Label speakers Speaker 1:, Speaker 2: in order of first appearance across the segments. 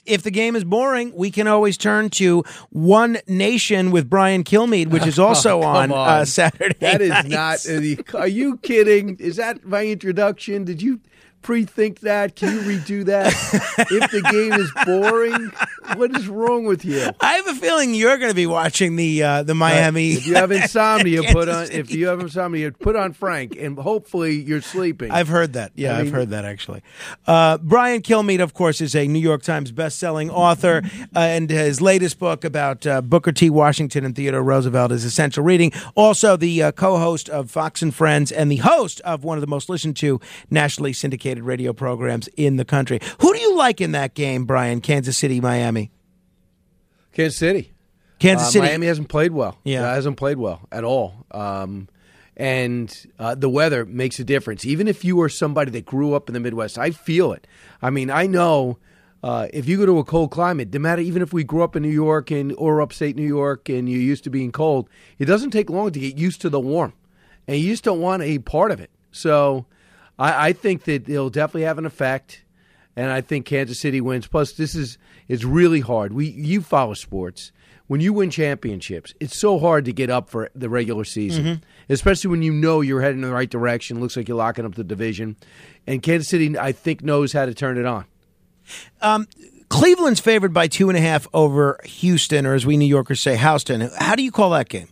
Speaker 1: if the game is boring, we can always turn to One Nation with Brian Kilmeade, which is also on Saturday.
Speaker 2: That is
Speaker 1: nights.
Speaker 2: not. Are you kidding? Is that my introduction? Did you pre-think that? Can you redo that? If the game is boring, what is wrong with you?
Speaker 1: I have a feeling you're going to be watching the Miami.
Speaker 2: If you have insomnia, put on Frank, and hopefully you're sleeping.
Speaker 1: I've heard that. Yeah, I've heard that actually. Brian Kilmeade, of course, is a New York Times best-selling author, and his latest book about Booker T. Washington and Theodore Roosevelt is essential reading. Also, the co-host of Fox and Friends and the host of one of the most listened to nationally syndicated radio programs in the country. Who do you like in that game, Brian? Kansas City, Miami?
Speaker 2: Kansas City. Miami hasn't played well.
Speaker 1: Yeah.
Speaker 2: Hasn't played well at all. And the weather makes a difference. Even if you are somebody that grew up in the Midwest, I feel it. I mean, I know if you go to a cold climate, no matter, even if we grew up in New York or upstate New York and you're used to being cold, it doesn't take long to get used to the warm. And you just don't want a part of it. So I think that it'll definitely have an effect, and I think Kansas City wins. Plus, it's really hard. You follow sports. When you win championships, it's so hard to get up for the regular season, especially when you know you're heading in the right direction. Looks like you're locking up the division. And Kansas City, I think, knows how to turn it on.
Speaker 1: Cleveland's favored by 2.5 over Houston, or as we New Yorkers say, Houston. How do you call that game?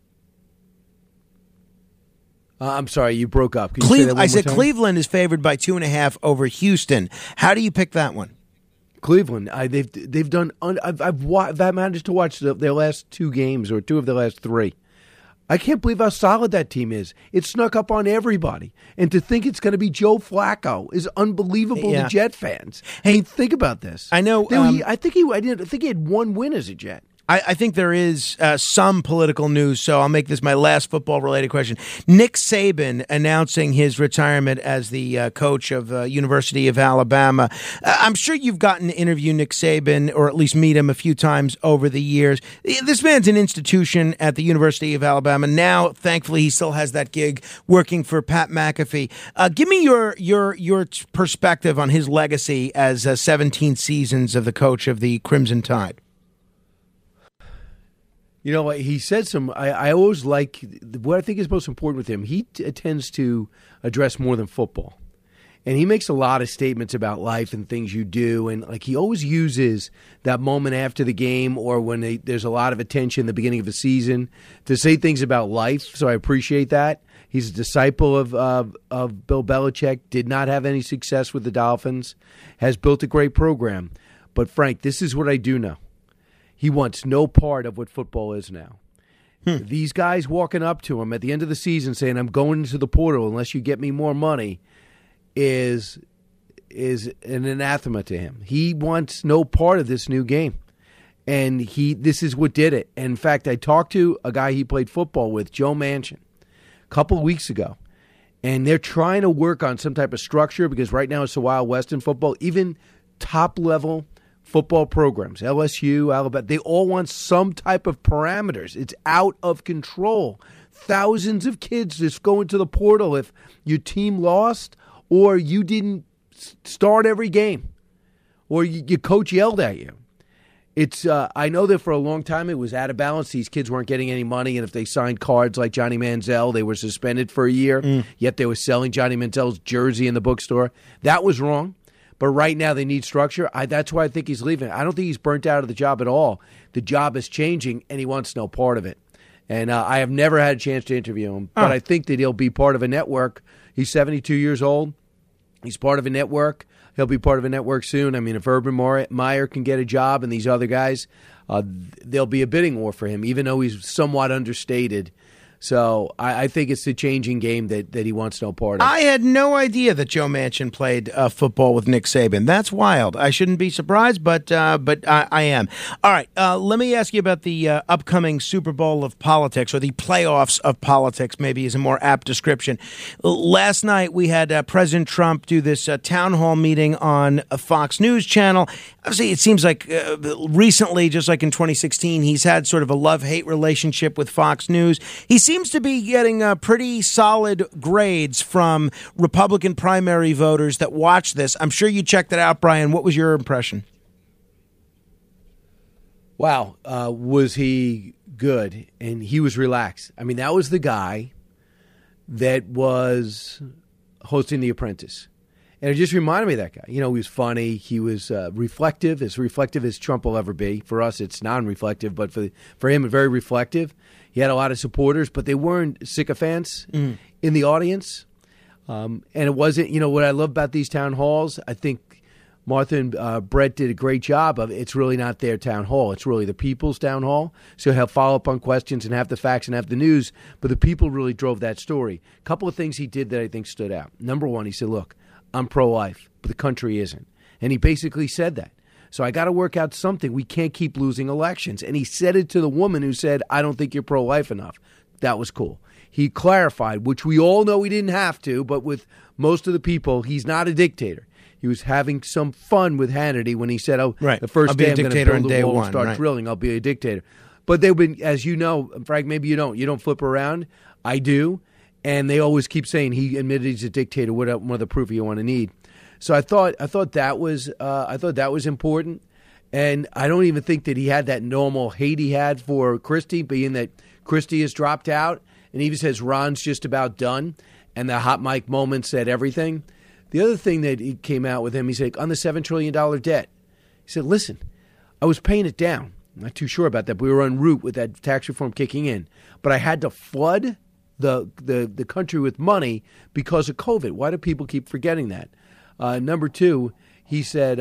Speaker 2: I'm sorry, you broke up. Can you say that one
Speaker 1: I
Speaker 2: more
Speaker 1: said
Speaker 2: time?
Speaker 1: Cleveland is favored by 2.5 over Houston. How do you pick that one?
Speaker 2: Cleveland, they've done. I've managed to watch their last 2 games or 2 of their last 3. I can't believe how solid that team is. It snuck up on everybody, and to think it's going to be Joe Flacco is unbelievable to Jet fans. Hey, think about this.
Speaker 1: I know.
Speaker 2: I think he had 1 win as a Jet.
Speaker 1: I think there is some political news, so I'll make this my last football-related question. Nick Saban announcing his retirement as the coach of University of Alabama. I'm sure you've gotten to interview Nick Saban, or at least meet him a few times over the years. This man's an institution at the University of Alabama. Now, thankfully, he still has that gig working for Pat McAfee. Give me your perspective on his legacy as 17 seasons of the coach of the Crimson Tide.
Speaker 2: You know, he said some. I always like what I think is most important with him. He tends to address more than football, and he makes a lot of statements about life and things you do. And like he always uses that moment after the game or when there's a lot of attention at the beginning of the season to say things about life. So I appreciate that. He's a disciple of Bill Belichick. Did not have any success with the Dolphins. Has built a great program. But Frank, this is what I do know. He wants no part of what football is now. These guys walking up to him at the end of the season saying, I'm going into the portal unless you get me more money, is an anathema to him. He wants no part of this new game. And this is what did it. And in fact, I talked to a guy he played football with, Joe Manchin, a couple of weeks ago. And they're trying to work on some type of structure because right now it's the Wild West in football. Even top-level football programs, LSU, Alabama, they all want some type of parameters. It's out of control. Thousands of kids just go into the portal if your team lost or you didn't start every game or your coach yelled at you. It's I know that for a long time it was out of balance. These kids weren't getting any money, and if they signed cards like Johnny Manziel, they were suspended for a year, yet they were selling Johnny Manziel's jersey in the bookstore. That was wrong. But right now they need structure. That's why I think he's leaving. I don't think he's burnt out of the job at all. The job is changing, and he wants no part of it. And I have never had a chance to interview him, but I think that he'll be part of a network. He's 72 years old. He's part of a network. He'll be part of a network soon. I mean, if Urban Meyer can get a job and these other guys, there'll be a bidding war for him, even though he's somewhat understated. So I think it's the changing game that he wants no part of.
Speaker 1: I had no idea that Joe Manchin played football with Nick Saban. That's wild. I shouldn't be surprised, but I am. All right, let me ask you about the upcoming Super Bowl of politics, or the playoffs of politics, maybe is a more apt description. Last night we had President Trump do this town hall meeting on a Fox News channel. Obviously, it seems like recently, just like in 2016, he's had sort of a love-hate relationship with Fox News. He seems to be getting pretty solid grades from Republican primary voters that watch this. I'm sure you checked it out, Brian. What was your impression?
Speaker 2: Wow, was he good? And he was relaxed. I mean, that was the guy that was hosting The Apprentice. And it just reminded me of that guy. You know, he was funny. He was reflective as Trump will ever be. For us, it's non-reflective, but for him, very reflective. He had a lot of supporters, but they weren't sycophants in the audience. And it wasn't, you know, what I love about these town halls, I think Martha and Brett did a great job of it. It's really not their town hall. It's really the people's town hall. So he'll follow up on questions and have the facts and have the news. But the people really drove that story. A couple of things he did that I think stood out. Number one, he said, look, I'm pro-life, but the country isn't. And he basically said that. So I got to work out something. We can't keep losing elections. And he said it to the woman who said, I don't think you're pro-life enough. That was cool. He clarified, which we all know he didn't have to, but with most of the people, he's not a dictator. He was having some fun with Hannity when he said, the first day I'm going to build the wall and start drilling, I'll be a dictator. But they've been, as you know, Frank, maybe you don't flip around. I do. And they always keep saying he admitted he's a dictator. What other proof you want to need? So I thought that was important. And I don't even think that he had that normal hate he had for Christie, being that Christie has dropped out. And he even says Ron's just about done. And the hot mic moment said everything. The other thing that he came out with him, he said, on the $7 trillion debt, he said, listen, I was paying it down. I'm not too sure about that. But we were en route with that tax reform kicking in. But I had to flood the country with money because of COVID. Why do people keep forgetting that? Number two, he said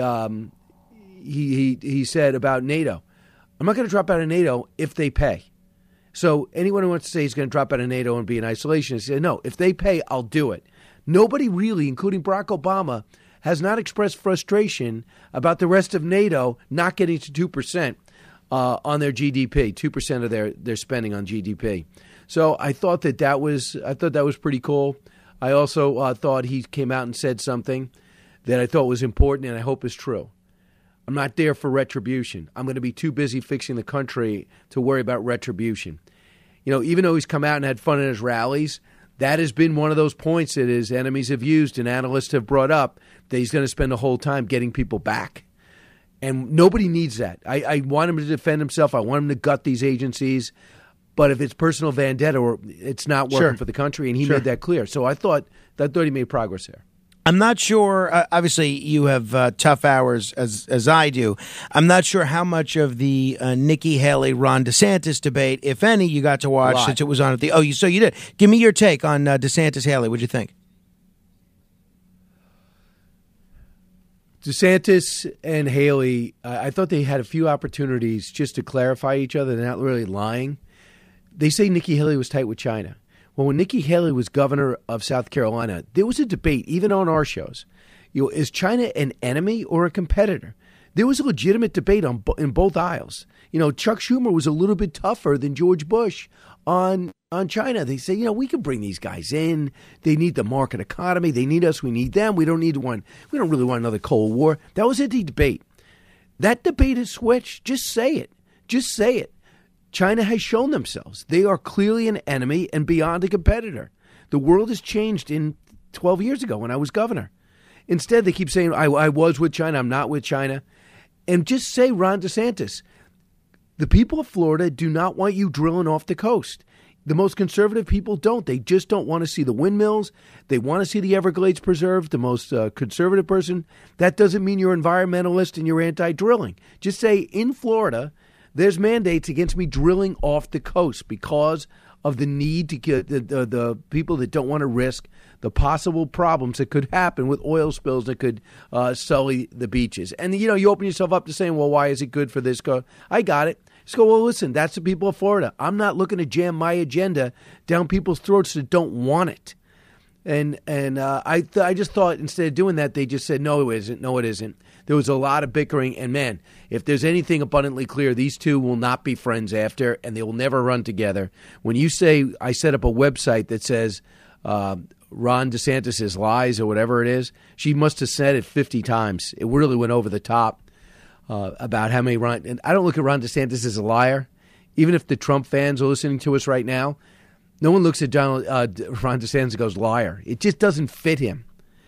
Speaker 2: he said about NATO, I'm not going to drop out of NATO if they pay. So anyone who wants to say he's going to drop out of NATO and be in isolation, he said, no, if they pay, I'll do it. Nobody really, including Barack Obama, has not expressed frustration about the rest of NATO not getting to 2% on their GDP, 2% of their spending on GDP. So I thought that was pretty cool. I also thought he came out and said something that I thought was important and I hope is true. I'm not there for retribution. I'm going to be too busy fixing the country to worry about retribution. You know, even though he's come out and had fun at his rallies, that has been one of those points that his enemies have used and analysts have brought up, that he's going to spend the whole time getting people back. And nobody needs that. I want him to defend himself. I want him to gut these agencies. But if it's personal vendetta, or it's not working for the country, and he made that clear. So I thought he made progress there.
Speaker 1: I'm not sure. Obviously, you have tough hours as I do. I'm not sure how much of the Nikki Haley Ron DeSantis debate, if any, you got to watch since it was on at the. So you did. Give me your take on DeSantis Haley. What'd you think?
Speaker 2: DeSantis and Haley, I thought they had a few opportunities just to clarify each other. They're not really lying. They say Nikki Haley was tight with China. Well, when Nikki Haley was governor of South Carolina, there was a debate, even on our shows. You know, is China an enemy or a competitor? There was a legitimate debate in both aisles. You know, Chuck Schumer was a little bit tougher than George Bush on China. They say, you know, we can bring these guys in. They need the market economy. They need us. We need them. We don't need one. We don't really want another Cold War. That was a debate. That debate has switched. Just say it. Just say it. China has shown themselves. They are clearly an enemy and beyond a competitor. The world has changed in 12 years ago when I was governor. Instead, they keep saying, I was with China, I'm not with China. And just say, Ron DeSantis, the people of Florida do not want you drilling off the coast. The most conservative people don't. They just don't want to see the windmills. They want to see the Everglades preserved, the most conservative person. That doesn't mean you're environmentalist and you're anti-drilling. Just say, in Florida, there's mandates against me drilling off the coast because of the need to get the people that don't want to risk the possible problems that could happen with oil spills that could sully the beaches. And, you know, you open yourself up to saying, well, why is it good for this? I got it. Just go, well, listen, that's the people of Florida. I'm not looking to jam my agenda down people's throats that don't want it. And I just thought instead of doing that, they just said, no, it isn't. No, it isn't. There was a lot of bickering. And, man, if there's anything abundantly clear, these two will not be friends after, and they will never run together. When you say I set up a website that says Ron DeSantis' lies or whatever it is, she must have said it 50 times. It really went over the top about how many Ron – and I don't look at Ron DeSantis as a liar. Even if the Trump fans are listening to us right now, no one looks at Ron DeSantis and goes, liar. It just doesn't fit him.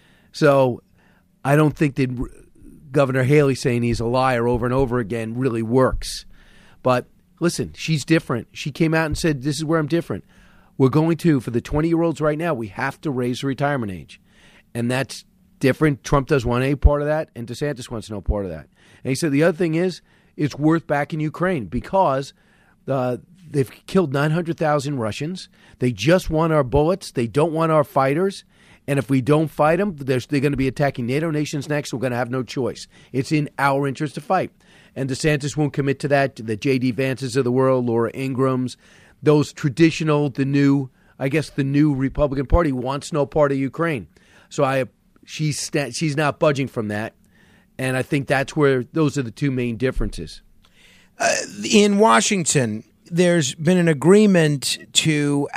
Speaker 2: So I don't think that Governor Haley saying he's a liar over and over again really works. But listen, she's different. She came out and said, this is where I'm different. We're going to, for the 20-year-olds right now, we have to raise the retirement age. And that's different. Trump does want a part of that, and DeSantis wants no part of that. And he said the other thing is it's worth backing Ukraine because they've killed 900,000 Russians. They just want our bullets. They don't want our fighters. And if we don't fight them, they're going to be attacking NATO nations next. We're going to have no choice. It's in our interest to fight. And DeSantis won't commit to that. The J.D. Vances of the world, Laura Ingrams, those traditional, the new Republican Party wants no part of Ukraine. So she's not budging from that. And I think that's where those are the two main differences.
Speaker 1: In Washington, there's been an agreement to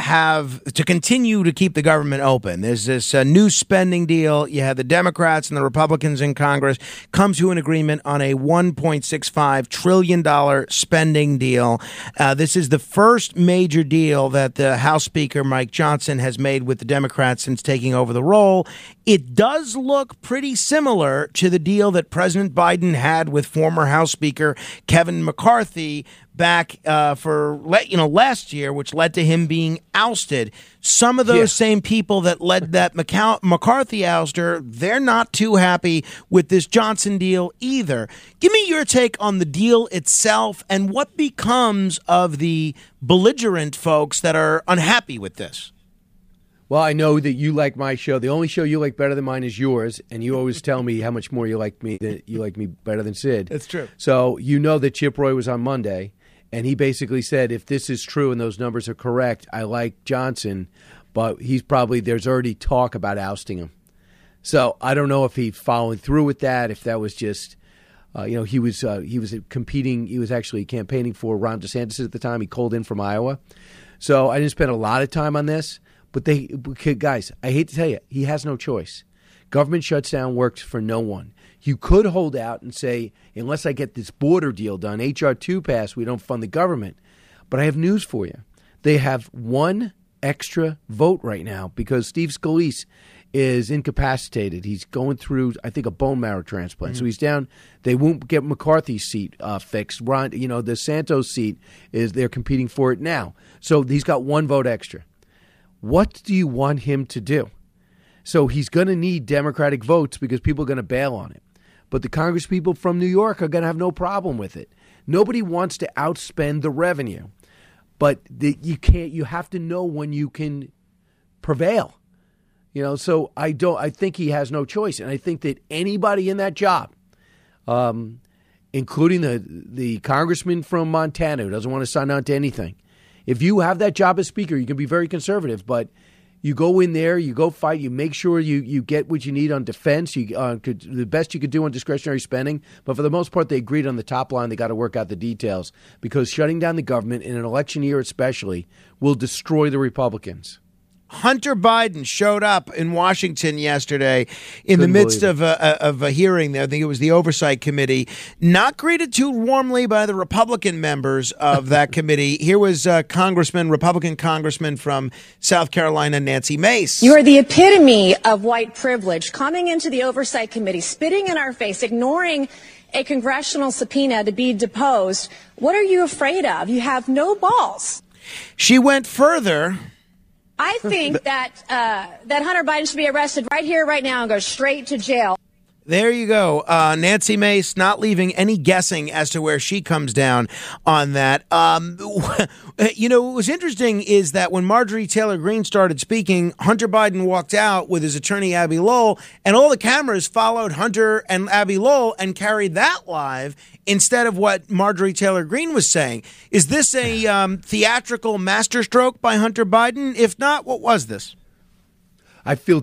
Speaker 1: continue to keep the government open. There's this new spending deal. You have the Democrats and the Republicans in Congress come to an agreement on a $1.65 trillion spending deal. This is the first major deal that the House Speaker Mike Johnson has made with the Democrats since taking over the role. It does look pretty similar to the deal that President Biden had with former House Speaker Kevin McCarthy back for last year, which led to him being ousted. Some of those same people that led that McCarthy ouster, they're not too happy with this Johnson deal either. Give me your take on the deal itself and what becomes of the belligerent folks that are unhappy with this.
Speaker 2: Well, I know that you like my show. The only show you like better than mine is yours, and you always tell me how much more you like me better than Sid.
Speaker 1: That's true.
Speaker 2: So you know that Chip Roy was on Monday, and he basically said, if this is true and those numbers are correct, I like Johnson, but there's already talk about ousting him. So I don't know if he's following through with that, if that was just, he was competing. He was actually campaigning for Ron DeSantis at the time. He called in from Iowa. So I didn't spend a lot of time on this. But guys, I hate to tell you, he has no choice. Government shutdown works for no one. You could hold out and say, unless I get this border deal done, H.R. 2 passed, we don't fund the government. But I have news for you. They have one extra vote right now because Steve Scalise is incapacitated. He's going through, I think, a bone marrow transplant. Mm-hmm. So he's down. They won't get McCarthy's seat fixed. The Santos seat, they're competing for it now. So he's got one vote extra. What do you want him to do? So he's going to need Democratic votes because people are going to bail on it. But the Congress people from New York are going to have no problem with it. Nobody wants to outspend the revenue. But you have to know when you can prevail. So I think he has no choice. And I think that anybody in that job, including the congressman from Montana who doesn't want to sign on to anything, if you have that job as Speaker, you can be very conservative, but you go in there, you go fight, you make sure you get what you need on defense, the best you could do on discretionary spending. But for the most part, they agreed on the top line. They got to work out the details because shutting down the government in an election year especially will destroy the Republicans.
Speaker 1: Hunter Biden showed up in Washington yesterday in the midst of a hearing there. I think it was the Oversight Committee. Not greeted too warmly by the Republican members of that committee. Here was Republican Congressman from South Carolina, Nancy Mace.
Speaker 3: You are the epitome of white privilege, coming into the Oversight Committee, spitting in our face, ignoring a congressional subpoena to be deposed. What are you afraid of? You have no balls.
Speaker 1: She went further.
Speaker 3: I think that Hunter Biden should be arrested right here, right now, and go straight to jail.
Speaker 1: There you go. Nancy Mace not leaving any guessing as to where she comes down on that. What was interesting is that when Marjorie Taylor Greene started speaking, Hunter Biden walked out with his attorney, Abby Lowell, and all the cameras followed Hunter and Abby Lowell and carried that live instead of what Marjorie Taylor Greene was saying. Is this a theatrical masterstroke by Hunter Biden? If not, what was this?
Speaker 2: I feel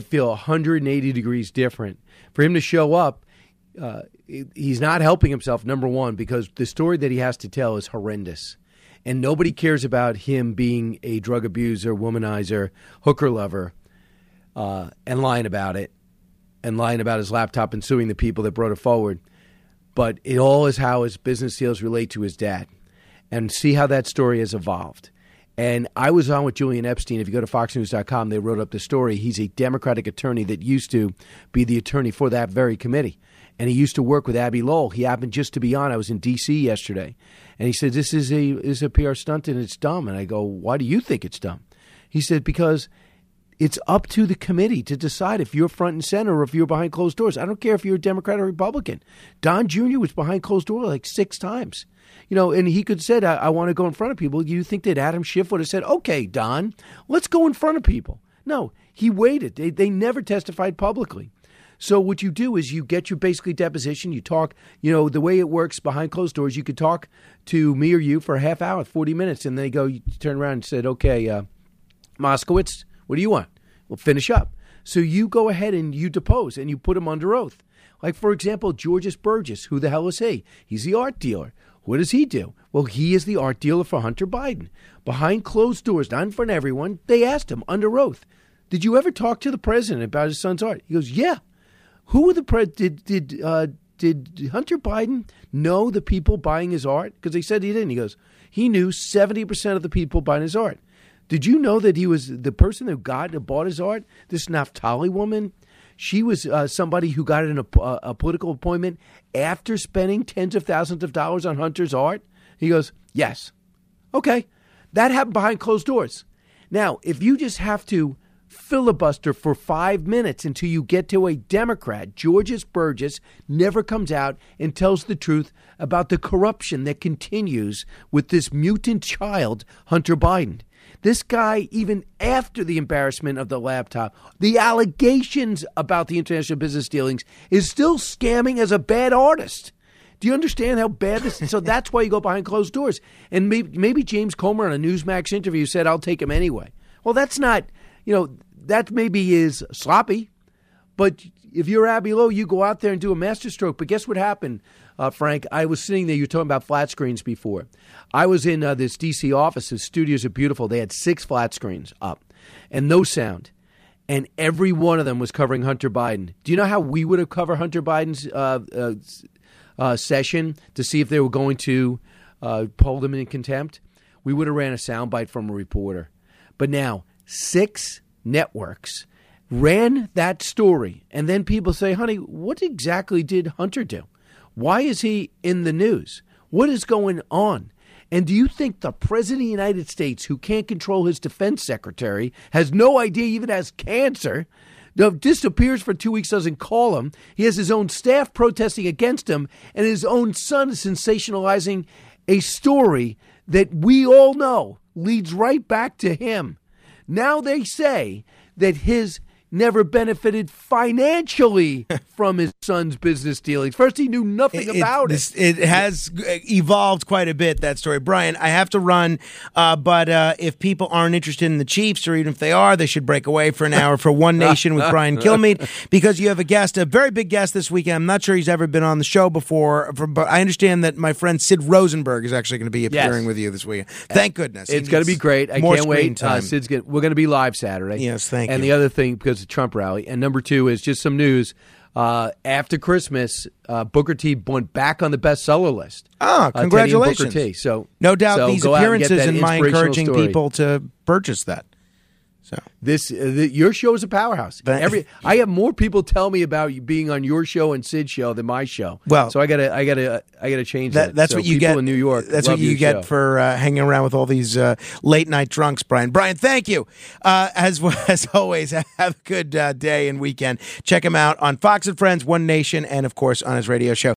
Speaker 2: 180 degrees different. For him to show up, he's not helping himself, number one, because the story that he has to tell is horrendous. And nobody cares about him being a drug abuser, womanizer, hooker lover, and lying about it, and lying about his laptop and suing the people that brought it forward. But it all is how his business deals relate to his dad. And see how that story has evolved. And I was on with Julian Epstein. If you go to foxnews.com, they wrote up the story. He's a Democratic attorney that used to be the attorney for that very committee. And he used to work with Abby Lowell. He happened just to be on. I was in D.C. yesterday. And he said, this is a PR stunt and it's dumb. And I go, why do you think it's dumb? He said, because it's up to the committee to decide if you're front and center or if you're behind closed doors. I don't care if you're a Democrat or Republican. Don Jr. was behind closed doors like 6 times. And he could have said, I want to go in front of people. You think that Adam Schiff would have said, okay, Don, let's go in front of people? No, he waited. They never testified publicly. So what you do is you get your basically deposition. You talk, the way it works behind closed doors, you could talk to me or you for a half hour, 40 minutes. And then you turn around and said, okay, Moskowitz, what do you want? Well, finish up. So you go ahead and you depose and you put him under oath. Like, for example, Georges Burgess. Who the hell is he? He's the art dealer. What does he do? Well, he is the art dealer for Hunter Biden. Behind closed doors, not in front of everyone, they asked him under oath, did you ever talk to the president about his son's art? He goes, yeah. Who were the did Hunter Biden know the people buying his art? Because they said he didn't. He goes, he knew 70% of the people buying his art. Did you know that he was the person who bought his art? This Naftali woman, she was somebody who got a political appointment after spending tens of thousands of dollars on Hunter's art? He goes, yes. Okay, that happened behind closed doors. Now, if you just have to filibuster for 5 minutes until you get to a Democrat, Georges Burgess never comes out and tells the truth about the corruption that continues with this mutant child, Hunter Biden. This guy, even after the embarrassment of the laptop, the allegations about the international business dealings, is still scamming as a bad artist. Do you understand how bad this is? So that's why you go behind closed doors. And maybe James Comer on a Newsmax interview said, I'll take him anyway. Well, that's not, that maybe is sloppy. But if you're Abby Lowe, you go out there and do a masterstroke. But guess what happened, Frank? I was sitting there. You were talking about flat screens before. I was in this D.C. office. The studios are beautiful. They had 6 flat screens up and no sound. And every one of them was covering Hunter Biden. Do you know how we would have covered Hunter Biden's session to see if they were going to hold him in contempt? We would have ran a soundbite from a reporter. But now 6 networks ran that story. And then people say, honey, what exactly did Hunter do? Why is he in the news? What is going on? And do you think the president of the United States, who can't control his defense secretary, has no idea, even has cancer, disappears for 2 weeks, doesn't call him, he has his own staff protesting against him, and his own son is sensationalizing a story that we all know leads right back to him? Now they say that his never benefited financially from his son's business dealings. First, he knew nothing about it.
Speaker 1: It has evolved quite a bit, that story. Brian, I have to run, but if people aren't interested in the Chiefs, or even if they are, they should break away for an hour for One Nation with Brian Kilmeade, because you have a guest, a very big guest this weekend. I'm not sure he's ever been on the show before, but I understand that my friend Sid Rosenberg is actually going to be appearing with you this weekend. Thank goodness.
Speaker 2: It's going to be great. I can't wait. We're going to be live Saturday.
Speaker 1: Yes, thank you.
Speaker 2: And the other thing, because the Trump rally. And number 2 is just some news. After Christmas, Booker T went back on the bestseller list.
Speaker 1: Congratulations.
Speaker 2: Booker T. So
Speaker 1: no doubt these appearances and my encouraging
Speaker 2: story.
Speaker 1: People to purchase that. So
Speaker 2: your show is a powerhouse. I have more people tell me about you being on your show and Sid's show than my show.
Speaker 1: Well,
Speaker 2: so I gotta change that.
Speaker 1: That's what you get
Speaker 2: in New York.
Speaker 1: That's what you get for hanging around with all these late night drunks, Brian. Brian, thank you. As always, have a good day and weekend. Check him out on Fox and Friends, One Nation, and of course on his radio show.